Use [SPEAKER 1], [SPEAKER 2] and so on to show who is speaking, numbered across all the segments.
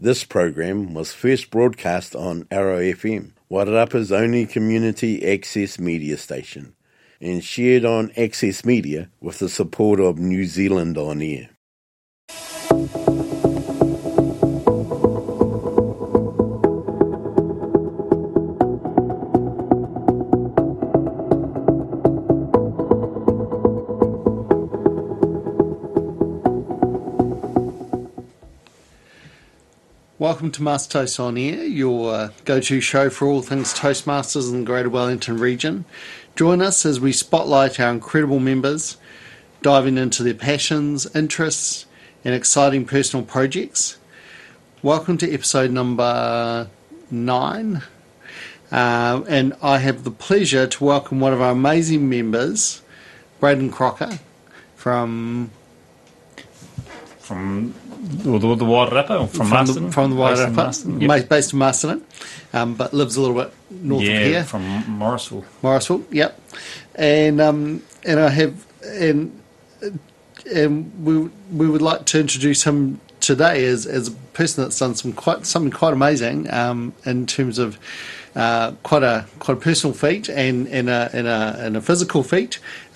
[SPEAKER 1] This program was first broadcast on Arrow FM, Wairarapa's only community access media station, and shared on Access Media with the support of New Zealand On Air.
[SPEAKER 2] Welcome to Master Toast On Air, your go-to show for all things Toastmasters in the Greater Wellington region. Join us as we spotlight our incredible members, diving into their passions, interests, and exciting personal projects. Welcome to episode number 9. And I have the pleasure to welcome one of our amazing members, Braden Crocker, from
[SPEAKER 3] the Wairarapa, from Marsden.
[SPEAKER 2] From the Wairarapa,
[SPEAKER 3] Yep.
[SPEAKER 2] based in Marsden, but lives a little bit north of here.
[SPEAKER 3] Yeah, from Morrisville.
[SPEAKER 2] Morrisville, yep. And I have and we would like to introduce him today as a person that's done something quite amazing in terms of quite a personal feat and a physical feat.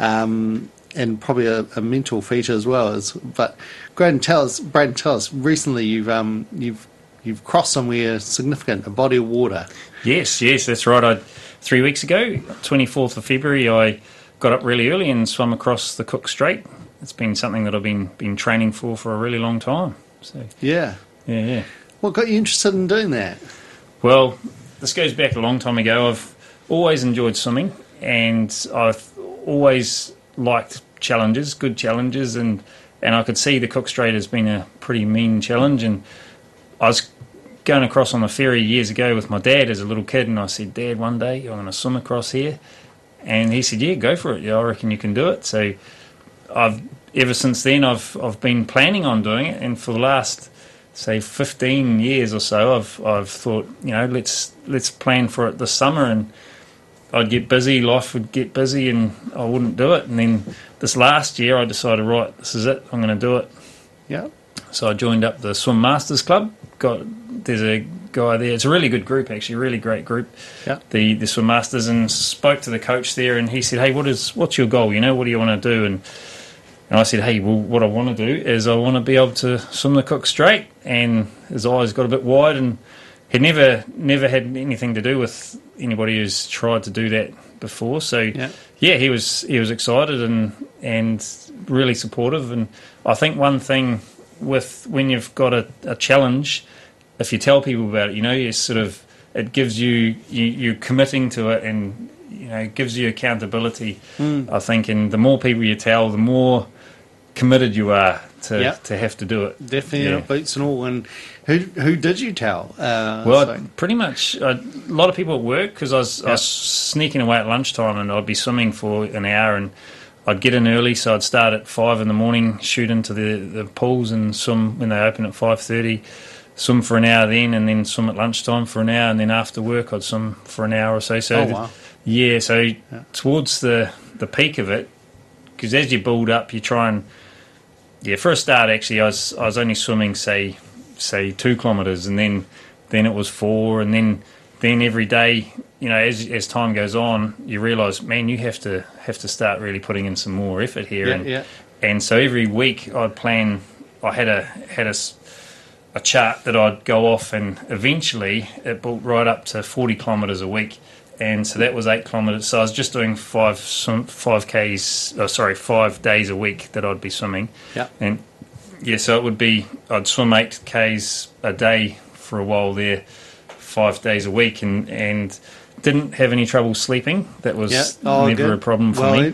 [SPEAKER 2] And probably a mental feat as well. But Braden, tell us. Recently, you've crossed somewhere significant, a body of water.
[SPEAKER 3] Yes, that's right. 3 weeks ago, 24th of February, I got up really early and swum across the Cook Strait. It's been something that I've been training for a really long time. So
[SPEAKER 2] Yeah. What got you interested in doing that?
[SPEAKER 3] Well, this goes back a long time ago. I've always enjoyed swimming, and I've always liked good challenges, and I could see the Cook Strait has been a pretty mean challenge. And I was going across on the ferry years ago with my dad as a little kid, and I said, "Dad, one day I'm going to swim across here." And he said, "Yeah, go for it. Yeah, I reckon you can do it." So ever since then I've been planning on doing it, and for the last, say, 15 years or so, I've thought, let's plan for it this summer, and I'd get busy, life would get busy, and I wouldn't do it. And then this last year I decided, right, this is it, I'm going to do it.
[SPEAKER 2] Yeah.
[SPEAKER 3] So I joined up the Swim Masters Club. There's a guy there. It's a really good group, actually, really great group.
[SPEAKER 2] Yeah.
[SPEAKER 3] The Swim Masters, and spoke to the coach there, and he said, "Hey, what's your goal? What do you want to do?" And I said, "Hey, well, what I want to do is I want to be able to swim the Cook Strait." And his eyes got a bit wide, and he'd never had anything to do with anybody who's tried to do that before. So yeah, he was excited and really supportive. And I think one thing with when you've got a challenge, if you tell people about it, you sort of, it gives you're committing to it, and it gives you accountability. I think, and the more people you tell, the more committed you are to have to do it.
[SPEAKER 2] Definitely, boots and all. And who did you tell?
[SPEAKER 3] Pretty much a lot of people at work, because I was sneaking away at lunchtime, and I'd be swimming for an hour, and I'd get in early, so I'd start at 5 in the morning, shoot into the pools and swim when they open at 5:30, swim for an hour then, and then swim at lunchtime for an hour, and then after work I'd swim for an hour or so. So towards the peak of it, because as you build up, you try and for a start, actually, I was only swimming say 2 kilometres, and then it was 4, and then every day, as time goes on, you realise, man, you have to start really putting in some more effort here. And so every week I'd plan. I had a chart that I'd go off, and eventually it built right up to 40 kilometres a week. And so that was 8 kilometres. So I was just doing 5 days a week that I'd be swimming.
[SPEAKER 2] Yeah.
[SPEAKER 3] And so it would be, I'd swim 8 Ks a day for a while there, 5 days a week, and didn't have any trouble sleeping. That was never a problem for me.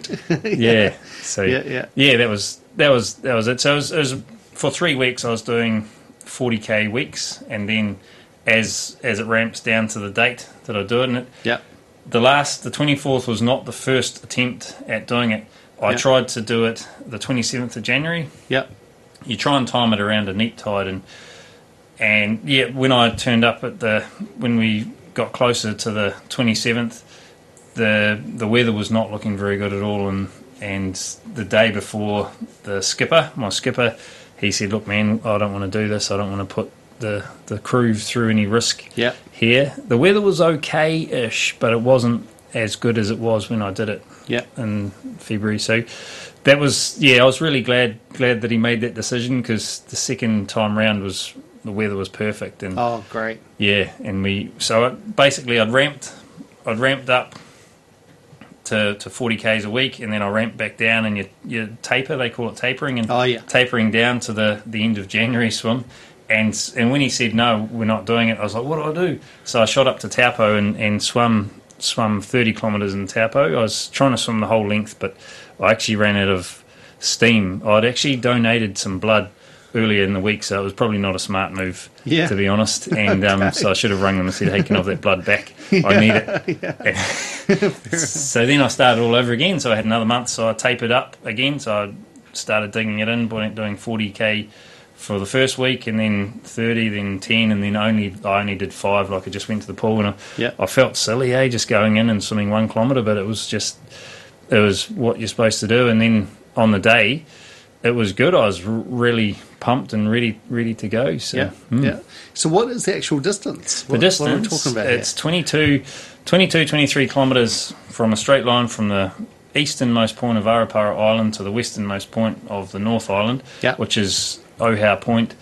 [SPEAKER 3] So that was it. So it was for 3 weeks I was doing 40k weeks, and then as it ramps down to the date that I do it, the 24th was not the first attempt at doing it. I tried to do it the 27th of January. You try and time it around a neap tide, and when I turned up when we got closer to the 27th, the weather was not looking very good at all, and the day before, my skipper, he said, "Look, man, I don't want to do this. I don't want to put the crew through any risk
[SPEAKER 2] Yeah.
[SPEAKER 3] here. The weather was okay-ish, but it wasn't as good as it was when I did it
[SPEAKER 2] Yeah.
[SPEAKER 3] in February. So that was, I was really glad that he made that decision, because the second time round the weather was perfect. And
[SPEAKER 2] Oh, great.
[SPEAKER 3] yeah, and I'd ramped up to 40 k's a week, and then I ramped back down, and you taper, they call it tapering, and tapering down to the end of January swim. And when he said no, we're not doing it, I was like, what do I do? So I shot up to Taupo and swum 30 kilometres in Taupo. I was trying to swim the whole length, but I actually ran out of steam. I'd actually donated some blood earlier in the week, so it was probably not a smart move, to be honest. And so I should have rung them and said, hey, can I have that blood back? I need it. So then I started all over again. So I had another month, so I tapered up again. So I started digging it in, doing 40k for the first week, and then 30, then 10, and then I only did 5. Like, I just went to the pool, and I felt silly, just going in and swimming 1 kilometre, but it was what you're supposed to do. And then on the day, it was good. I was really pumped and ready to go. So,
[SPEAKER 2] So what is the actual distance?
[SPEAKER 3] The distance,
[SPEAKER 2] what are we talking about
[SPEAKER 3] it's 23 kilometres from a straight line from the easternmost point of Arapara Island to the westernmost point of the North Island, which is Ohau Point.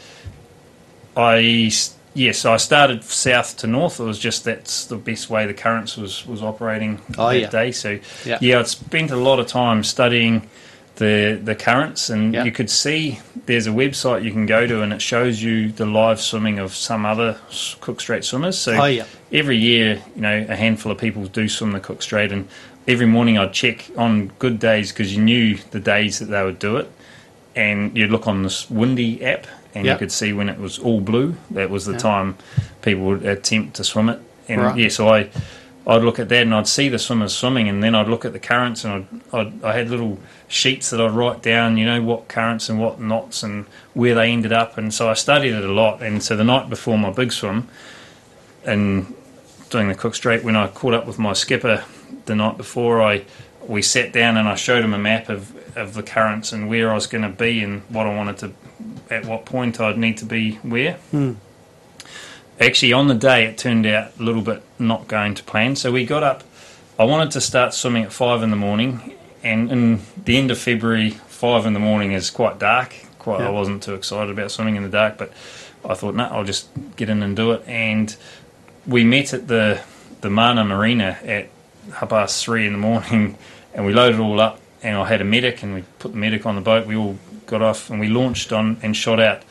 [SPEAKER 3] I started south to north. It was just that's the best way the currents was operating that day. So I'd spent a lot of time studying the currents, and you could see there's a website you can go to, and it shows you the live swimming of some other Cook Strait swimmers. So every year, a handful of people do swim the Cook Strait, and every morning I'd check on good days, because you knew the days that they would do it, and you'd look on this Windy app, and you could see when it was all blue, that was the time people would attempt to swim it. And so I'd look at that, and I'd see the swimmers swimming, and then I'd look at the currents, and I had little sheets that I'd write down, what currents and what knots and where they ended up. And so I studied it a lot. And so the night before my big swim, and doing the Cook Strait, when I caught up with my skipper the night before, we sat down, and I showed him a map of the currents and where I was going to be, and what I wanted to, at what point I'd need to be where. Actually, on the day, it turned out a little bit not going to plan. So we got up. I wanted to start swimming at 5 in the morning, and in the end of February, 5 in the morning is quite dark. I wasn't too excited about swimming in the dark, but I thought, no, I'll just get in and do it. And we met at the Mana Marina at 3:30 in the morning, and we loaded it all up, and I had a medic, and we put the medic on the boat. We all got off, and we launched on and shot out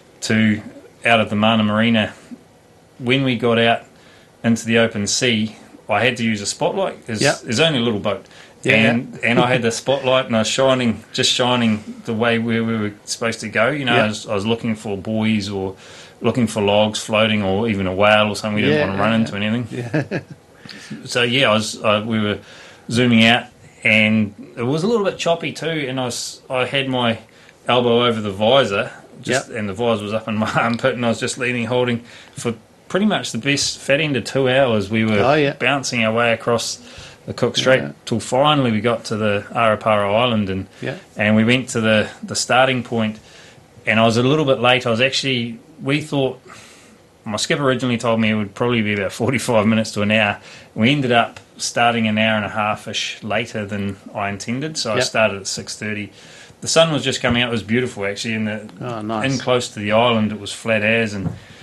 [SPEAKER 3] of the Mana Marina. When we got out into the open sea, I had to use a spotlight. There's only a little boat. And I had the spotlight, and I was shining the way where we were supposed to go. I was looking for buoys, or looking for logs floating, or even a whale or something. We didn't want to run into anything. So we were zooming out, and it was a little bit choppy too. And I had my elbow over the visor, and the visor was up in my armpit, and I was just holding for pretty much the best fat end of 2 hours. We were bouncing our way across the Cook Strait till finally we got to the Arapara Island, and we went to the starting point, and I was a little bit late. We thought, my skipper originally told me it would probably be about 45 minutes to an hour. We ended up starting an hour and a half-ish later than I intended, so I started at 6:30. The sun was just coming out. It was beautiful, actually. In close to the island, it was flat as,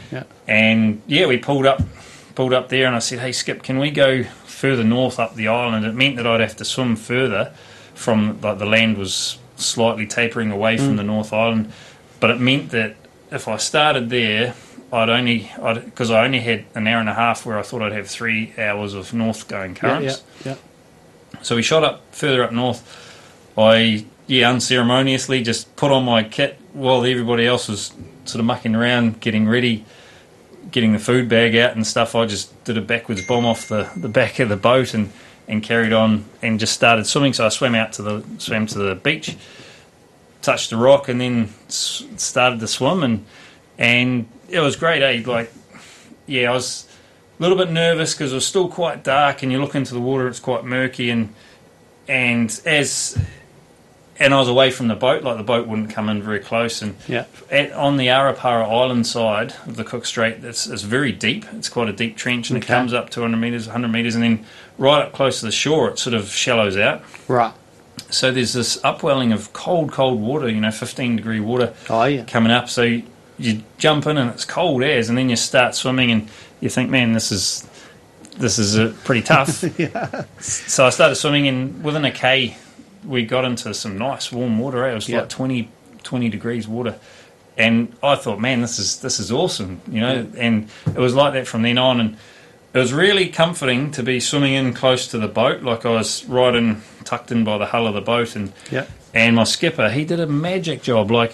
[SPEAKER 3] we pulled up there, and I said, hey, Skip, can we go further north up the island? It meant that I'd have to swim further from, the land was slightly tapering away from the North Island, but it meant that if I started there, because I only had an hour and a half where I thought I'd have 3 hours of north going currents. So we shot up further up north. I unceremoniously just put on my kit while everybody else was sort of mucking around, getting ready, getting the food bag out and stuff. I just did a backwards bomb off the back of the boat and carried on and just started swimming. So I swam to the beach, touched the rock, and then started to swim, and it was great, I was a little bit nervous because it was still quite dark, and you look into the water, it's quite murky, and as and I was away from the boat, like the boat wouldn't come in very close. And
[SPEAKER 2] Yeah.
[SPEAKER 3] on the Arapara Island side of the Cook Strait, it's very deep. It's quite a deep trench, and it
[SPEAKER 2] Okay.
[SPEAKER 3] comes up 200 metres, 100 metres, and then right up close to the shore, it sort of shallows out.
[SPEAKER 2] Right.
[SPEAKER 3] So there's this upwelling of cold water, 15-degree water
[SPEAKER 2] Oh, yeah.
[SPEAKER 3] coming up. So you jump in and it's cold as, and then you start swimming and you think, man, this is pretty tough.
[SPEAKER 2] Yeah.
[SPEAKER 3] So I started swimming, and within a K, we got into some nice warm water. It was
[SPEAKER 2] Yeah.
[SPEAKER 3] like 20 degrees water. And I thought, man, this is awesome, and it was like that from then on. And it was really comforting to be swimming in close to the boat, like I was tucked in by the hull of the boat.
[SPEAKER 2] Yeah.
[SPEAKER 3] And my skipper, he did a magic job. Like,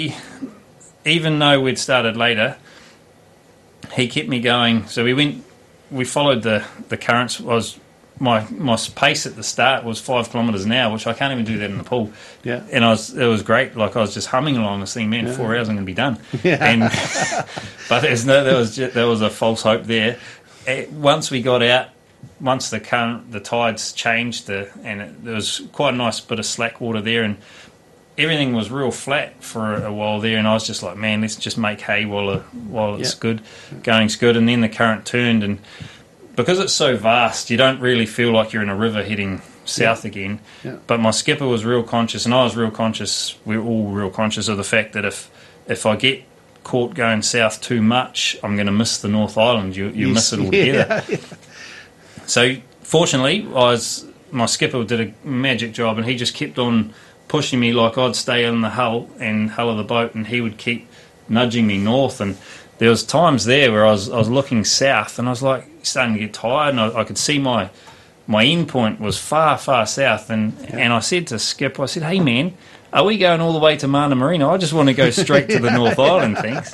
[SPEAKER 3] even though we'd started later, he kept me going. So we followed the currents. My pace at the start was 5 kilometres an hour, which I can't even do that in the pool.
[SPEAKER 2] Yeah.
[SPEAKER 3] And it was great. Like, I was just humming along this thing, man. 4 hours, I'm going to be done.
[SPEAKER 2] Yeah.
[SPEAKER 3] And but there was a false hope there. Once we got out, once the tides changed, there was quite a nice bit of slack water there, and everything was real flat for a while there. And I was just like, man, let's just make hay while it's good, going's good. And then the current turned, and because it's so vast, you don't really feel like you're in a river heading south again.
[SPEAKER 2] Yeah.
[SPEAKER 3] But my skipper was real conscious, and I was real conscious. We're all real conscious of the fact that if I get caught going south too much, I'm going to miss the North Island. You miss it altogether.
[SPEAKER 2] Yeah.
[SPEAKER 3] So fortunately, my skipper did a magic job, and he just kept on pushing me. Like, I'd stay in the hull of the boat, and he would keep nudging me north. And there was times there where I was looking south, and I was like starting to get tired, and I could see my end point was far south. And I said to Skip, I said, hey man, are we going all the way to Mana Marina? I just want to go straight to the North Island, thanks.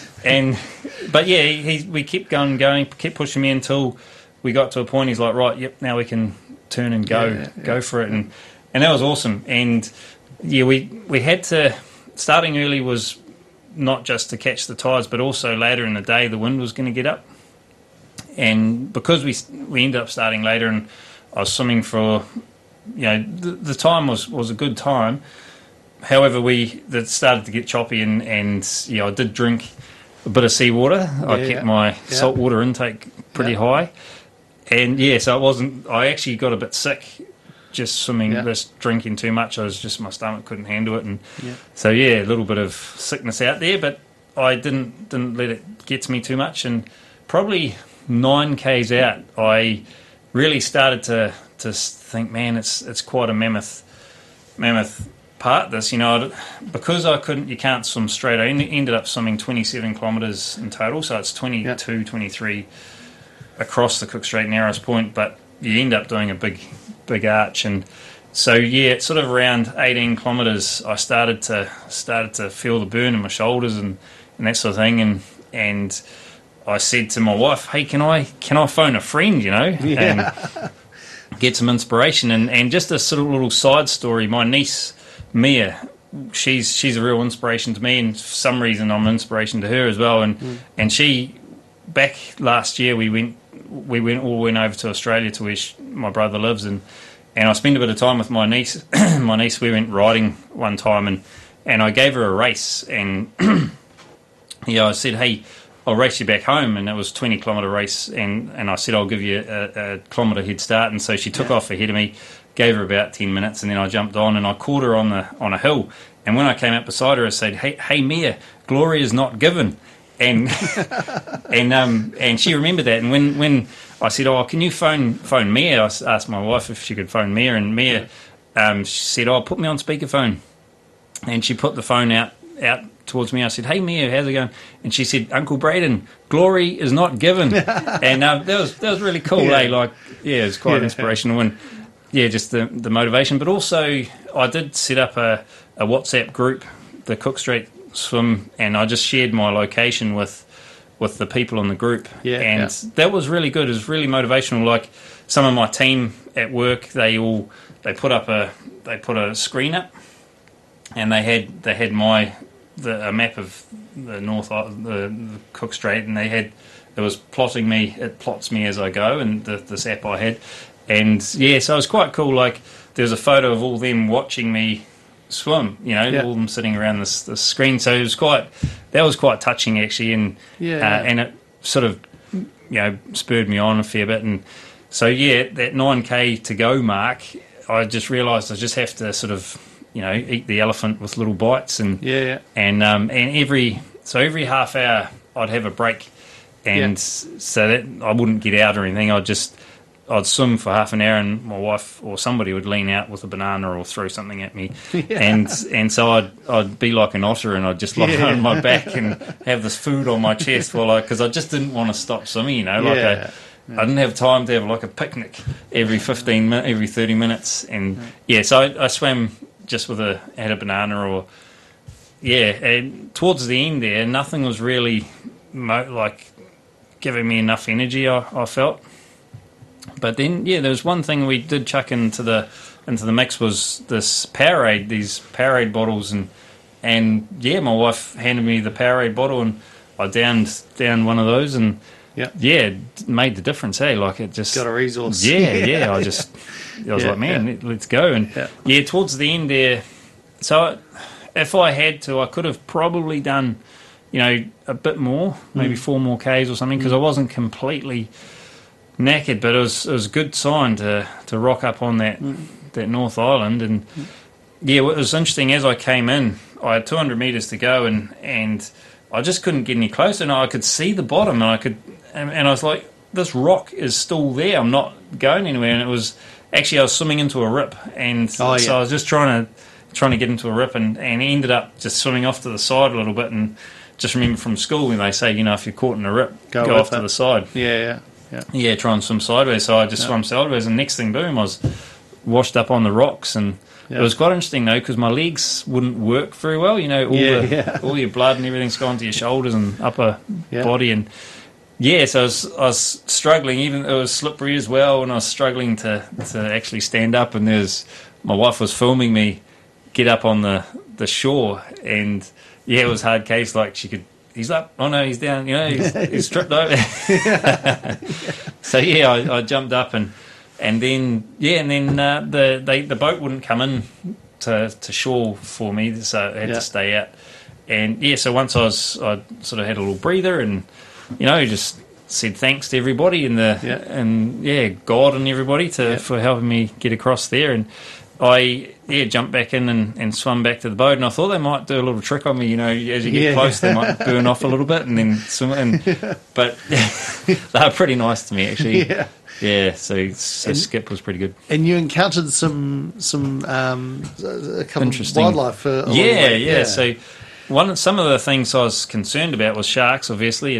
[SPEAKER 3] But yeah, we kept going, kept pushing me until we got to a point. He's like, right, yep, now we can turn and go for it. And that was awesome. And yeah, we had to, starting early was not just to catch the tides, but also later in the day the wind was going to get up. And because we ended up starting later, and I was swimming for, the time was a good time. However, that started to get choppy, and I did drink a bit of seawater. I kept my saltwater intake pretty high. And so it wasn't, I actually got a bit sick just swimming, just drinking too much. My stomach couldn't handle it. And so, a little bit of sickness out there, but I didn't let it get to me too much. And probably 9 Ks out, I really started to think, man, it's quite a mammoth part, this, because you can't swim straight. I ended up swimming 27 kilometres in total, so it's 22, 23 across the Cook Strait Narrows Point, but you end up doing a big arch. And so it's sort of around 18 kilometres I started to feel the burn in my shoulders and that sort of thing, and I said to my wife, hey, can I phone a friend, and get some inspiration. And just a sort of little side story, my niece Mia, she's a real inspiration to me, and for some reason I'm an inspiration to her as well. And she, back last year, we went over to Australia to where my brother lives, and I spent a bit of time with my niece. We went riding one time, and I gave her a race, and I said, hey, I'll race you back home. And it was a 20-kilometre race, and I said, I'll give you a kilometre head start. And so she took off ahead of me, gave her about 10 minutes, and then I jumped on, and I caught her on a hill. And when I came up beside her, I said, hey Mia, glory is not given. And and she remembered that. And when I said, oh, can you phone Mia? I asked my wife if she could phone Mia, and Mia she said, oh, put me on speakerphone. And she put the phone out towards me. I said, hey Mia, how's it going? And she said, Uncle Braden, glory is not given. And that was really cool. It was quite inspirational, and just the motivation. But also I did set up a WhatsApp group, the Cook Strait Swim, and I just shared my location with the people in the group. That was really good. It was really motivational. Like, some of my team at work, they put a screen up, and they had a map of the the Cook Strait, and it was plotting me. It plots me as I go, and this app I had, and so it was quite cool. Like, there was a photo of all them watching me swim. All of them sitting around this screen. So that was quite touching actually, and it sort of spurred me on a fair bit. And so that 9K to go mark, I just realised I just have to sort of eat the elephant with little bites, and every half hour I'd have a break, and so that I wouldn't get out or anything. I'd swim for half an hour, and my wife or somebody would lean out with a banana or throw something at me, and so I'd be like an otter, and I'd just lie on my back and have this food on my chest because I just didn't want to stop swimming. I didn't have time to have like a picnic every 30 minutes, and so I swam just had a banana and towards the end there, nothing was really like giving me enough energy. I felt. But then, there was one thing we did chuck into the mix was this Powerade, these Powerade bottles, and my wife handed me the Powerade bottle, and I downed one of those, and it made the difference. Hey, like it just
[SPEAKER 2] got a resource.
[SPEAKER 3] I was like, man, let's go. And towards the end there, so if I had to, I could have probably done, a bit more, maybe 4 more Ks or something, because I wasn't completely knackered, but it was a good sign to rock up on that North Island. And it was interesting. As I came in, I had 200 metres to go, and I just couldn't get any closer. And I could see the bottom, and I was like, this rock is still there. I'm not going anywhere. And it was actually I was swimming into a rip, and so I was just trying to get into a rip, and ended up just swimming off to the side a little bit. And just remember from school when they say, if you're caught in a rip, go off to the side. Try and swim sideways. So I just swam sideways, and next thing, boom, I was washed up on the rocks. And it was quite interesting though, because my legs wouldn't work very well. All your blood and everything's gone to your shoulders and upper body, and so I was struggling. Even it was slippery as well, and I was struggling to actually stand up. And my wife was filming me get up on the shore, and it was hard case. Like he's up. Oh no, he's down. He's tripped over. So I jumped up and then the boat wouldn't come in to shore for me, so I had to stay out. And so once I sort of had a little breather, and just said thanks to everybody and God and everybody for helping me get across there. And I jumped back in and swum back to the boat, and I thought they might do a little trick on me, as you get close they might burn off a little bit and then swim. But they were pretty nice to me actually. So Skip was pretty good.
[SPEAKER 2] And you encountered some a couple
[SPEAKER 3] interesting
[SPEAKER 2] of wildlife.
[SPEAKER 3] So some of the things I was concerned about was sharks, obviously,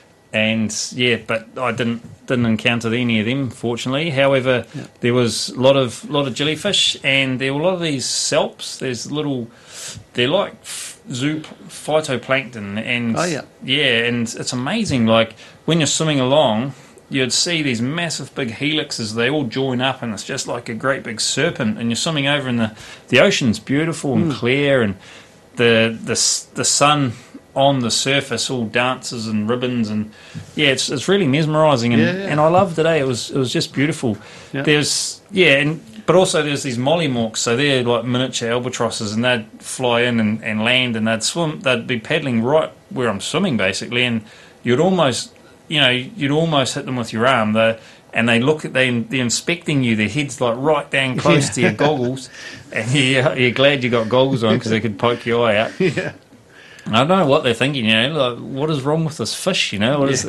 [SPEAKER 3] but I didn't encounter any of them, fortunately. However, there was a lot of jellyfish, and there were a lot of these salps. They're like phytoplankton, and and it's amazing. Like when you're swimming along, you'd see these massive big helixes. They all join up, and it's just like a great big serpent. And you're swimming over, and the ocean's beautiful and clear, and the sun on the surface all dances and ribbons, and it's really mesmerising, and I loved it. It was just beautiful. But also there's these mollymawks, so they're like miniature albatrosses, and they'd fly in and land, and they'd be paddling right where I'm swimming basically, and you'd almost hit them with your arm. And they're inspecting you. Their head's like right down close to your goggles, and you're glad you got goggles on because they could poke your eye out. I don't know what they're thinking, like, what is wrong with this fish, what is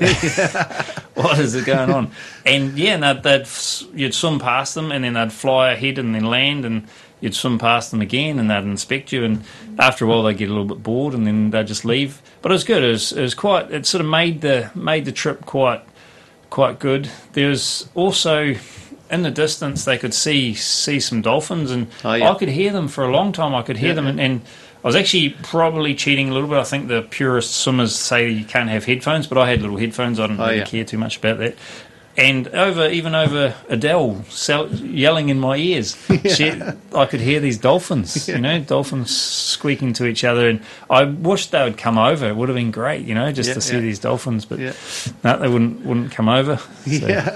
[SPEAKER 3] it going on? And you'd swim past them, and then they'd fly ahead and then land, and you'd swim past them again, and they'd inspect you, and after a while they'd get a little bit bored, and then they'd just leave. But it was good. It sort of made the trip quite good. There was also, in the distance, they could see some dolphins, and I could hear them for a long time. I could hear them, and I was actually probably cheating a little bit. I think the purist swimmers say you can't have headphones, but I had little headphones. I didn't really care too much about that. And even over Adele yelling in my ears, I could hear these dolphins, dolphins squeaking to each other. And I wished they would come over. It would have been great, to see these dolphins. But no, they wouldn't come over. So.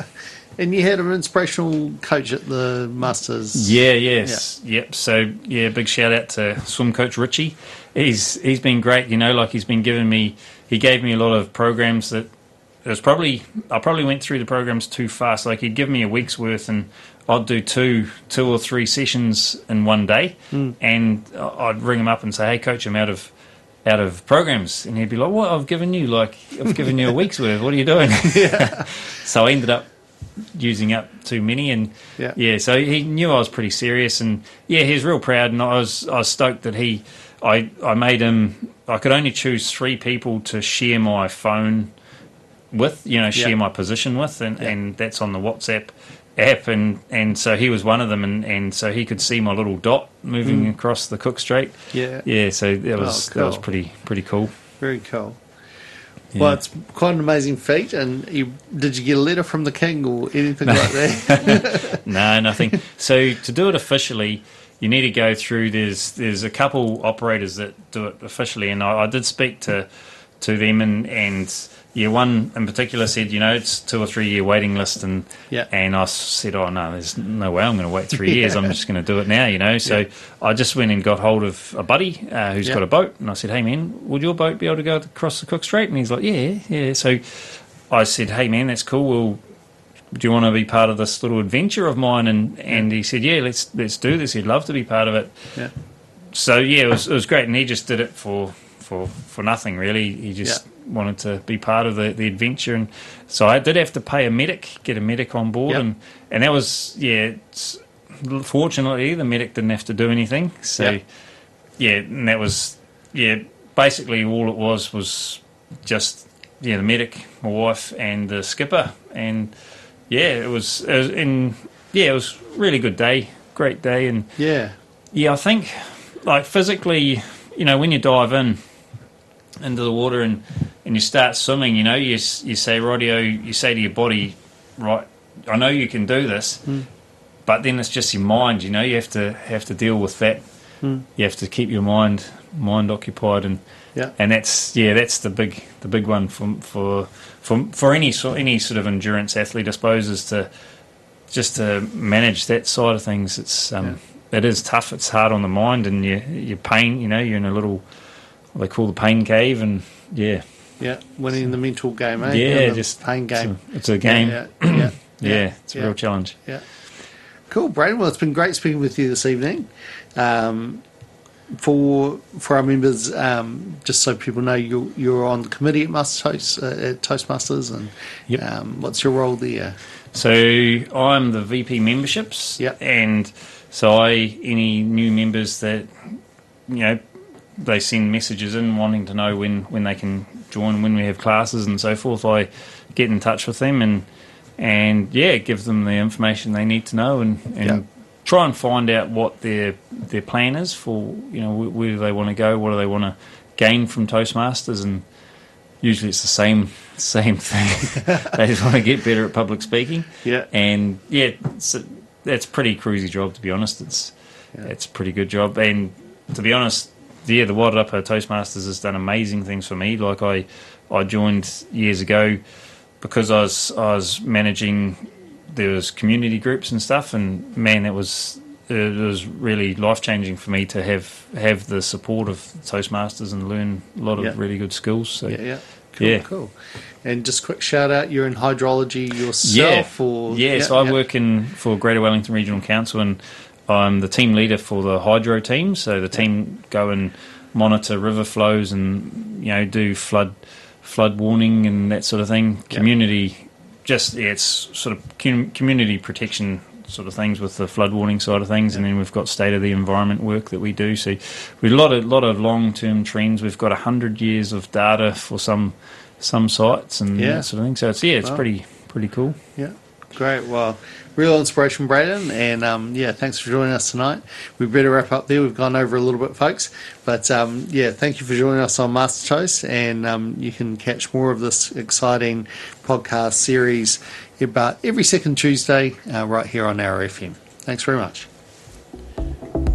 [SPEAKER 2] And you had an inspirational coach at the Masters.
[SPEAKER 3] Yep. So big shout out to swim coach Richie. He's been great. He's been giving me. He gave me a lot of programs that I probably went through the programs too fast. Like he'd give me a week's worth, and I'd do two or three sessions in one day, and I'd ring him up and say, "Hey, coach, I'm out of programs," and he'd be like, "What? I've given you a week's worth. What are you doing?" So I ended up using up too many, and so he knew I was pretty serious, and he was real proud, and I was stoked that I made him. I could only choose 3 people to share my phone with, share my position with, and that's on the WhatsApp app, and so he was one of them, and so he could see my little dot moving across the Cook Strait. So that was pretty cool.
[SPEAKER 2] Very cool. Well, it's quite an amazing feat. And did you get a letter from the king or anything like that?
[SPEAKER 3] No, nothing. So to do it officially, you need to go through. There's a couple operators that do it officially, and I did speak to them, and one in particular said, it's 2 or 3 year waiting list, and I said, oh no, there's no way I'm going to wait 3 years. I'm just going to do it now, So I just went and got hold of a buddy who's got a boat, and I said, hey man, would your boat be able to go across the Cook Strait? And he's like, yeah. So I said, hey man, that's cool. Well, do you want to be part of this little adventure of mine? And he said, yeah, let's do this. He'd love to be part of it. So it was great, and he just did it for nothing really. He just wanted to be part of the adventure, and so I did have to get a medic on board, and that was fortunately the medic didn't have to do anything. So and that was basically all it was just the medic, my wife, and the skipper, and it was a really good day, great day, and I think like physically, when you dive into the water and you start swimming, you say, rightio, you say to your body, right, I know you can do this, but then it's just your mind, you have to deal with that. You have to keep your mind occupied, and that's the big one for any sort of endurance athlete, I suppose, is to manage that side of things. It's it is tough. It's hard on the mind, and your pain. You're in a little, what they call the pain cave, and
[SPEAKER 2] winning the mental game,
[SPEAKER 3] just
[SPEAKER 2] pain game.
[SPEAKER 3] It's a game. It's a real challenge.
[SPEAKER 2] Cool, Braden. Well, it's been great speaking with you this evening. For our members, just so people know, you're on the committee at Toastmasters, and what's your role there?
[SPEAKER 3] So I'm the VP memberships, and so any new members that they send messages in wanting to know when they can join, when we have classes and so forth, I get in touch with them and give them the information they need to know, and try and find out what their plan is for, where do they want to go, what do they want to gain from Toastmasters, and usually it's the same thing. They just want to get better at public speaking. And that's a pretty cruisy job, to be honest. It's a pretty good job, and to be honest, the Wairarapa Toastmasters has done amazing things for me. Like I joined years ago because I was managing. There was community groups and stuff, and man, it was really life-changing for me to have the support of Toastmasters and learn a lot of really good skills. So cool. And just quick shout out, you're in hydrology yourself? So I work for Greater Wellington Regional Council, and I'm the team leader for the hydro team. So the team go and monitor river flows and do flood warning and that sort of thing. Community, it's sort of community protection sort of things with the flood warning side of things, and then we've got state of the environment work that we do. So we've a lot of long-term trends. We've got 100 years of data for some sites and that sort of thing. So it's pretty cool.
[SPEAKER 2] Yeah, great. Well, real inspiration, Braden, and thanks for joining us tonight. We better wrap up there. We've gone over a little bit, folks, but thank you for joining us on Master Toast, and you can catch more of this exciting podcast series about every second Tuesday right here on Arrow FM. Thanks very much.